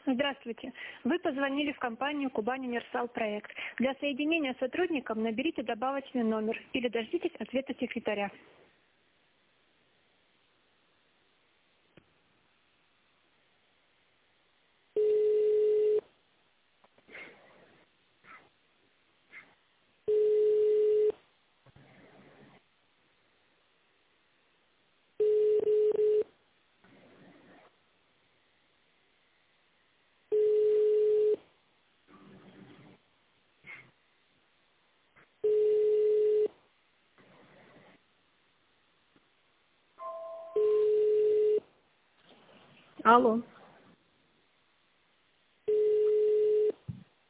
Здравствуйте. Вы позвонили в компанию «Кубань Универсал Проект». Для соединения с сотрудником наберите добавочный номер или дождитесь ответа секретаря. Алло.